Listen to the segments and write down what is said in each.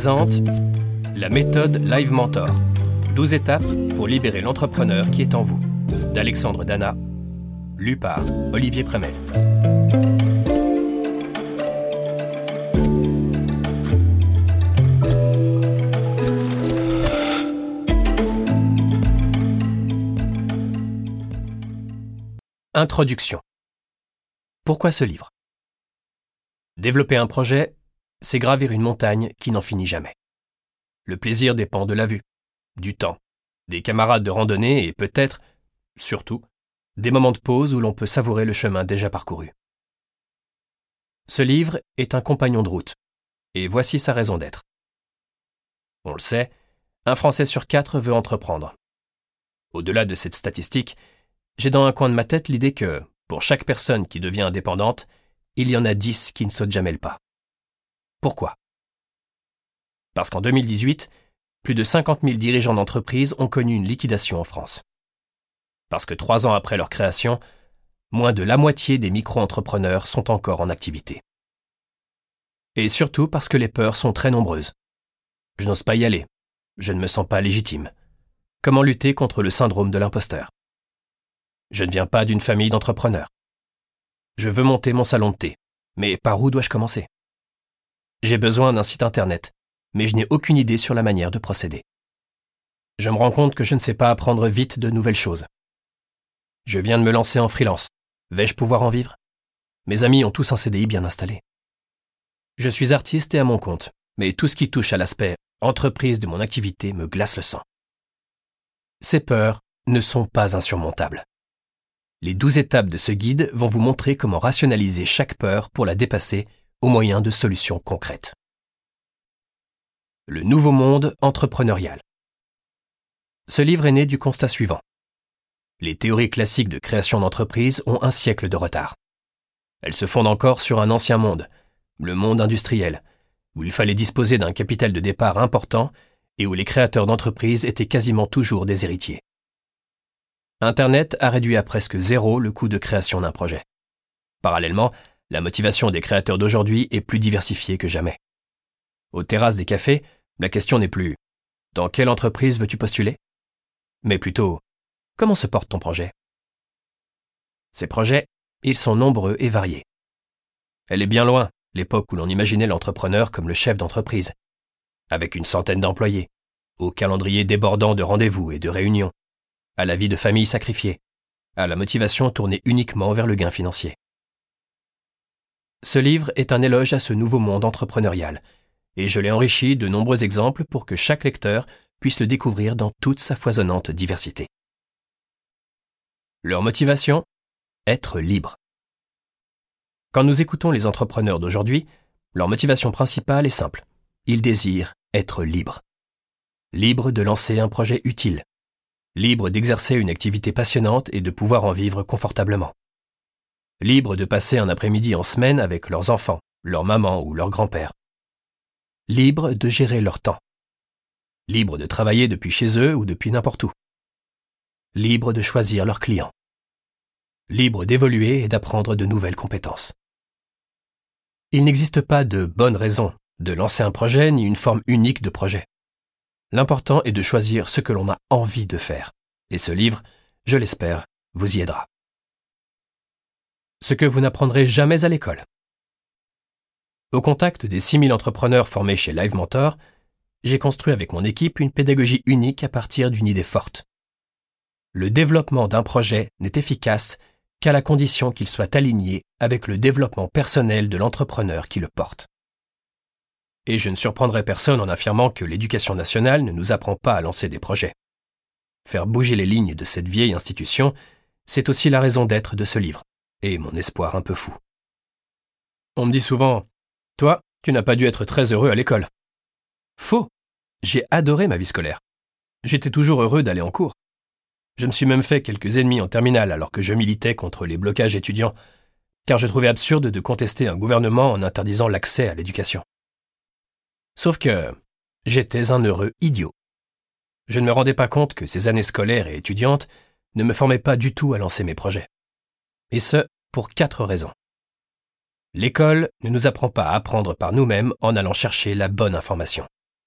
présente la méthode Live Mentor. 12 étapes pour libérer l'entrepreneur qui est en vous. D'Alexandre Dana, lu par Olivier Prémel. Introduction. Pourquoi ce livre ? Développer un projet, c'est gravir une montagne qui n'en finit jamais. Le plaisir dépend de la vue, du temps, des camarades de randonnée et peut-être, surtout, des moments de pause où l'on peut savourer le chemin déjà parcouru. Ce livre est un compagnon de route, et voici sa raison d'être. On le sait, un Français sur 4 veut entreprendre. Au-delà de cette statistique, j'ai dans un coin de ma tête l'idée que, pour chaque personne qui devient indépendante, il y en a 10 qui ne sautent jamais le pas. Pourquoi ? Parce qu'en 2018, plus de 50 000 dirigeants d'entreprises ont connu une liquidation en France. Parce que 3 ans après leur création, moins de la moitié des micro-entrepreneurs sont encore en activité. Et surtout parce que les peurs sont très nombreuses. Je n'ose pas y aller. Je ne me sens pas légitime. Comment lutter contre le syndrome de l'imposteur ? Je ne viens pas d'une famille d'entrepreneurs. Je veux monter mon salon de thé, mais par où dois-je commencer ? J'ai besoin d'un site internet, mais je n'ai aucune idée sur la manière de procéder. Je me rends compte que je ne sais pas apprendre vite de nouvelles choses. Je viens de me lancer en freelance. Vais-je pouvoir en vivre ? Mes amis ont tous un CDI bien installé. Je suis artiste et à mon compte, mais tout ce qui touche à l'aspect entreprise de mon activité me glace le sang. Ces peurs ne sont pas insurmontables. Les 12 étapes de ce guide vont vous montrer comment rationaliser chaque peur pour la dépasser au moyen de solutions concrètes. Le nouveau monde entrepreneurial. Ce livre est né du constat suivant. Les théories classiques de création d'entreprise ont un siècle de retard. Elles se fondent encore sur un ancien monde, le monde industriel, où il fallait disposer d'un capital de départ important et où les créateurs d'entreprises étaient quasiment toujours des héritiers. Internet a réduit à presque zéro le coût de création d'un projet. Parallèlement, la motivation des créateurs d'aujourd'hui est plus diversifiée que jamais. Aux terrasses des cafés, la question n'est plus « Dans quelle entreprise veux-tu postuler ?» mais plutôt « Comment se porte ton projet ?» Ces projets, ils sont nombreux et variés. Elle est bien loin, l'époque où l'on imaginait l'entrepreneur comme le chef d'entreprise, avec une centaine d'employés, au calendrier débordant de rendez-vous et de réunions, à la vie de famille sacrifiée, à la motivation tournée uniquement vers le gain financier. Ce livre est un éloge à ce nouveau monde entrepreneurial, et je l'ai enrichi de nombreux exemples pour que chaque lecteur puisse le découvrir dans toute sa foisonnante diversité. Leur motivation ? Être libre. Quand nous écoutons les entrepreneurs d'aujourd'hui, leur motivation principale est simple. Ils désirent être libres. Libres de lancer un projet utile. Libres d'exercer une activité passionnante et de pouvoir en vivre confortablement. Libres de passer un après-midi en semaine avec leurs enfants, leur maman ou leur grand-père. Libres de gérer leur temps. Libres de travailler depuis chez eux ou depuis n'importe où. Libres de choisir leurs clients. Libres d'évoluer et d'apprendre de nouvelles compétences. Il n'existe pas de bonne raison de lancer un projet ni une forme unique de projet. L'important est de choisir ce que l'on a envie de faire. Et ce livre, je l'espère, vous y aidera. Ce que vous n'apprendrez jamais à l'école. Au contact des 6000 entrepreneurs formés chez Live Mentor, j'ai construit avec mon équipe une pédagogie unique à partir d'une idée forte. Le développement d'un projet n'est efficace qu'à la condition qu'il soit aligné avec le développement personnel de l'entrepreneur qui le porte. Et je ne surprendrai personne en affirmant que l'éducation nationale ne nous apprend pas à lancer des projets. Faire bouger les lignes de cette vieille institution, c'est aussi la raison d'être de ce livre, et mon espoir un peu fou. On me dit souvent « Toi, tu n'as pas dû être très heureux à l'école. » Faux. J'ai adoré ma vie scolaire. J'étais toujours heureux d'aller en cours. Je me suis même fait quelques ennemis en terminale alors que je militais contre les blocages étudiants, car je trouvais absurde de contester un gouvernement en interdisant l'accès à l'éducation. Sauf que j'étais un heureux idiot. Je ne me rendais pas compte que ces années scolaires et étudiantes ne me formaient pas du tout à lancer mes projets. Et ce, pour 4 raisons. L'école ne nous apprend pas à apprendre par nous-mêmes en allant chercher la bonne information.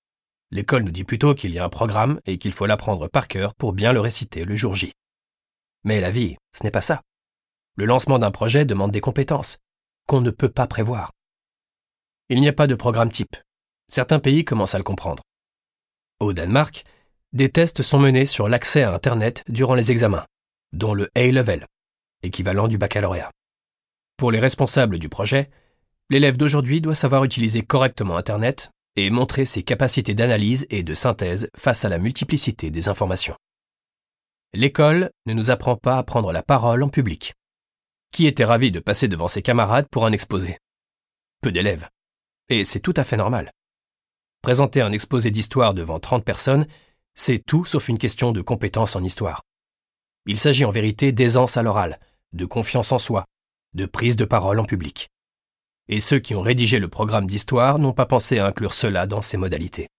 L'école nous dit plutôt qu'il y a un programme et qu'il faut l'apprendre par cœur pour bien le réciter le jour J. Mais la vie, ce n'est pas ça. Le lancement d'un projet demande des compétences qu'on ne peut pas prévoir. Il n'y a pas de programme type. Certains pays commencent à le comprendre. Au Danemark, des tests sont menés sur l'accès à Internet durant les examens, dont le A-Level, équivalent du baccalauréat. Pour les responsables du projet, l'élève d'aujourd'hui doit savoir utiliser correctement Internet et montrer ses capacités d'analyse et de synthèse face à la multiplicité des informations. L'école ne nous apprend pas à prendre la parole en public. Qui était ravi de passer devant ses camarades pour un exposé? Peu d'élèves. Et c'est tout à fait normal. Présenter un exposé d'histoire devant 30 personnes, c'est tout sauf une question de compétence en histoire. Il s'agit en vérité d'aisance à l'oral, de confiance en soi, de prise de parole en public. Et ceux qui ont rédigé le programme d'histoire n'ont pas pensé à inclure cela dans ces modalités.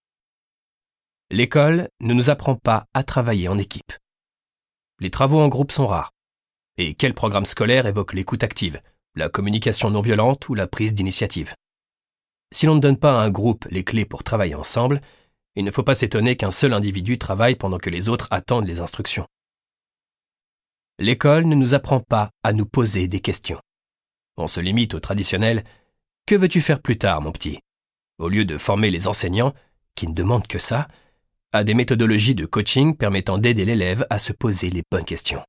L'école ne nous apprend pas à travailler en équipe. Les travaux en groupe sont rares. Et quel programme scolaire évoque l'écoute active, la communication non violente ou la prise d'initiative? Si l'on ne donne pas à un groupe les clés pour travailler ensemble, il ne faut pas s'étonner qu'un seul individu travaille pendant que les autres attendent les instructions. L'école ne nous apprend pas à nous poser des questions. On se limite au traditionnel « Que veux-tu faire plus tard, mon petit ?» au lieu de former les enseignants, qui ne demandent que ça, à des méthodologies de coaching permettant d'aider l'élève à se poser les bonnes questions.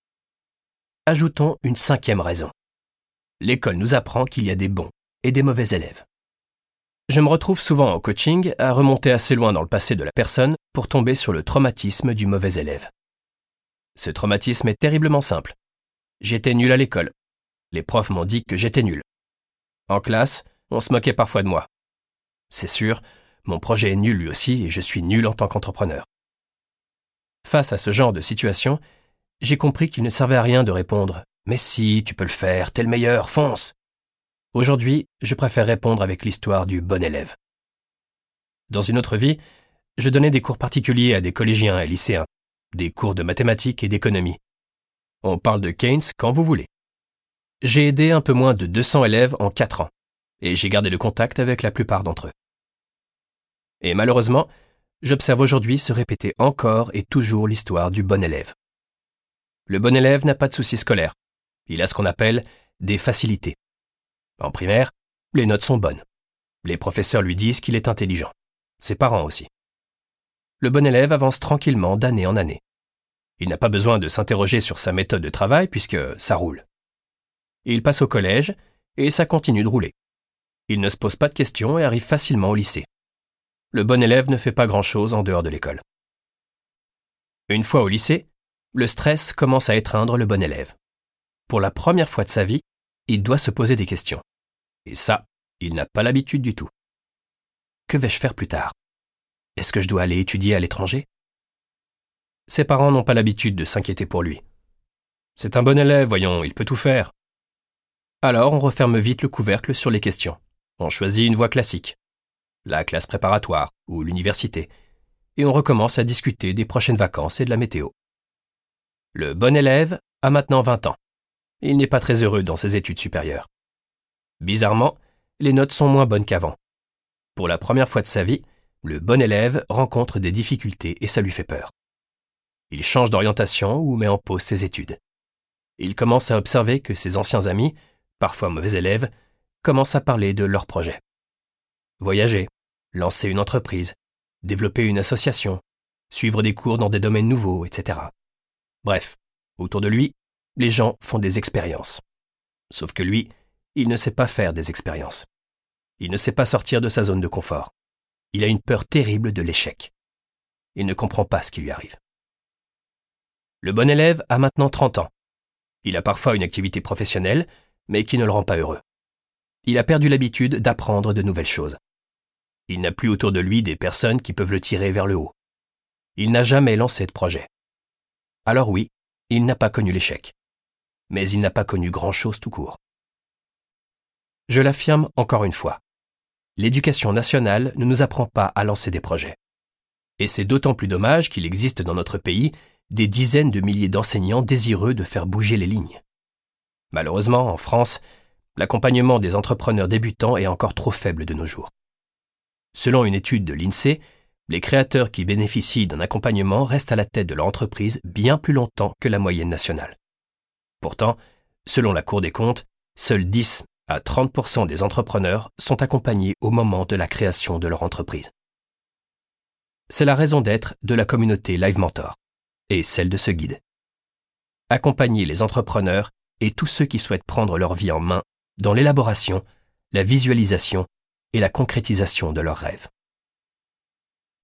Ajoutons une 5e raison. L'école nous apprend qu'il y a des bons et des mauvais élèves. Je me retrouve souvent en coaching à remonter assez loin dans le passé de la personne pour tomber sur le traumatisme du mauvais élève. Ce traumatisme est terriblement simple. J'étais nul à l'école. Les profs m'ont dit que j'étais nul. En classe, on se moquait parfois de moi. C'est sûr, mon projet est nul lui aussi et je suis nul en tant qu'entrepreneur. Face à ce genre de situation, j'ai compris qu'il ne servait à rien de répondre « Mais si, tu peux le faire, t'es le meilleur, fonce !» Aujourd'hui, je préfère répondre avec l'histoire du bon élève. Dans une autre vie, je donnais des cours particuliers à des collégiens et lycéens, des cours de mathématiques et d'économie. On parle de Keynes quand vous voulez. J'ai aidé un peu moins de 200 élèves en 4 ans, et j'ai gardé le contact avec la plupart d'entre eux. Et malheureusement, j'observe aujourd'hui se répéter encore et toujours l'histoire du bon élève. Le bon élève n'a pas de soucis scolaires. Il a ce qu'on appelle des facilités. En primaire, les notes sont bonnes. Les professeurs lui disent qu'il est intelligent. Ses parents aussi. Le bon élève avance tranquillement d'année en année. Il n'a pas besoin de s'interroger sur sa méthode de travail puisque ça roule. Il passe au collège et ça continue de rouler. Il ne se pose pas de questions et arrive facilement au lycée. Le bon élève ne fait pas grand-chose en dehors de l'école. Une fois au lycée, le stress commence à étreindre le bon élève. Pour la première fois de sa vie, il doit se poser des questions. Et ça, il n'a pas l'habitude du tout. Que vais-je faire plus tard? Est-ce que je dois aller étudier à l'étranger? Ses parents n'ont pas l'habitude de s'inquiéter pour lui. C'est un bon élève, voyons, il peut tout faire. Alors on referme vite le couvercle sur les questions. On choisit une voie classique, la classe préparatoire ou l'université, et on recommence à discuter des prochaines vacances et de la météo. Le bon élève a maintenant 20 ans. Il n'est pas très heureux dans ses études supérieures. Bizarrement, les notes sont moins bonnes qu'avant. Pour la première fois de sa vie, le bon élève rencontre des difficultés et ça lui fait peur. Il change d'orientation ou met en pause ses études. Il commence à observer que ses anciens amis, parfois mauvais élèves, commencent à parler de leurs projets. Voyager, lancer une entreprise, développer une association, suivre des cours dans des domaines nouveaux, etc. Bref, autour de lui, les gens font des expériences. Sauf que lui, il ne sait pas faire des expériences. Il ne sait pas sortir de sa zone de confort. Il a une peur terrible de l'échec. Il ne comprend pas ce qui lui arrive. Le bon élève a maintenant 30 ans. Il a parfois une activité professionnelle, mais qui ne le rend pas heureux. Il a perdu l'habitude d'apprendre de nouvelles choses. Il n'a plus autour de lui des personnes qui peuvent le tirer vers le haut. Il n'a jamais lancé de projet. Alors oui, il n'a pas connu l'échec. Mais il n'a pas connu grand-chose tout court. Je l'affirme encore une fois. L'éducation nationale ne nous apprend pas à lancer des projets. Et c'est d'autant plus dommage qu'il existe dans notre pays des dizaines de milliers d'enseignants désireux de faire bouger les lignes. Malheureusement, en France, l'accompagnement des entrepreneurs débutants est encore trop faible de nos jours. Selon une étude de l'INSEE, les créateurs qui bénéficient d'un accompagnement restent à la tête de leur entreprise bien plus longtemps que la moyenne nationale. Pourtant, selon la Cour des comptes, seuls 10 à 30% des entrepreneurs sont accompagnés au moment de la création de leur entreprise. C'est la raison d'être de la communauté Live Mentor et celle de ce guide. Accompagner les entrepreneurs et tous ceux qui souhaitent prendre leur vie en main dans l'élaboration, la visualisation et la concrétisation de leurs rêves.